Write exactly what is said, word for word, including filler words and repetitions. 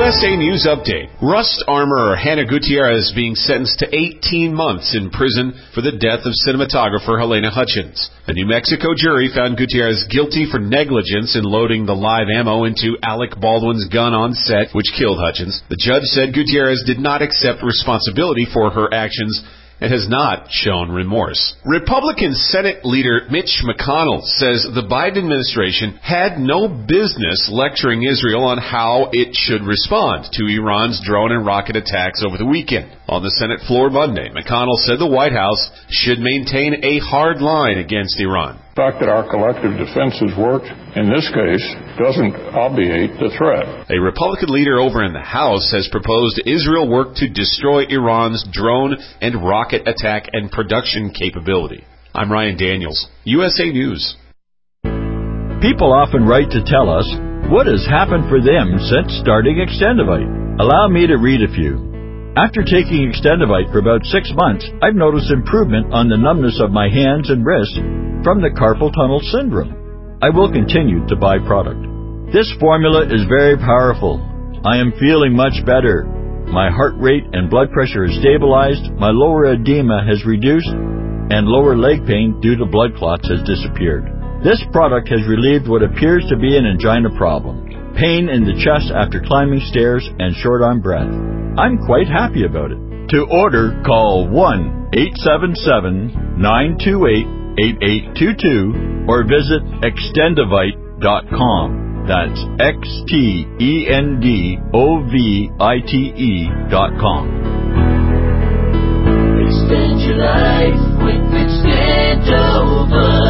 S A News Update. Rust armorer Hannah Gutierrez being sentenced to eighteen months in prison for the death of cinematographer Helena Hutchins. A New Mexico jury found Gutierrez guilty for negligence in loading the live ammo into Alec Baldwin's gun on set, which killed Hutchins. The judge said Gutierrez did not accept responsibility for her actions and has not shown remorse. Republican Senate leader Mitch McConnell says the Biden administration had no business lecturing Israel on how it should respond to Iran's drone and rocket attacks over the weekend. On the Senate floor Monday, McConnell said the White House should maintain a hard line against Iran. The fact that our collective defenses worked, in this case, doesn't obviate the threat. A Republican leader over in the House has proposed Israel work to destroy Iran's drone and rocket attack and production capability. I'm Ryan Daniels, U S A News. People often write to tell us what has happened for them since starting Extendivite. Allow me to read a few. After taking Extendivite for about six months, I've noticed improvement on the numbness of my hands and wrists from the carpal tunnel syndrome. I will continue to buy product. This formula is very powerful. I am feeling much better. My heart rate and blood pressure is stabilized, my lower edema has reduced, and lower leg pain due to blood clots has disappeared. This product has relieved what appears to be an angina problem, pain in the chest after climbing stairs, and short-arm breath. I'm quite happy about it. To order, call one eight seven seven, nine two eight, eight eight two two or visit extendivite dot com. That's X T E N D O V I T E dot com. Extend your life with Extendovite.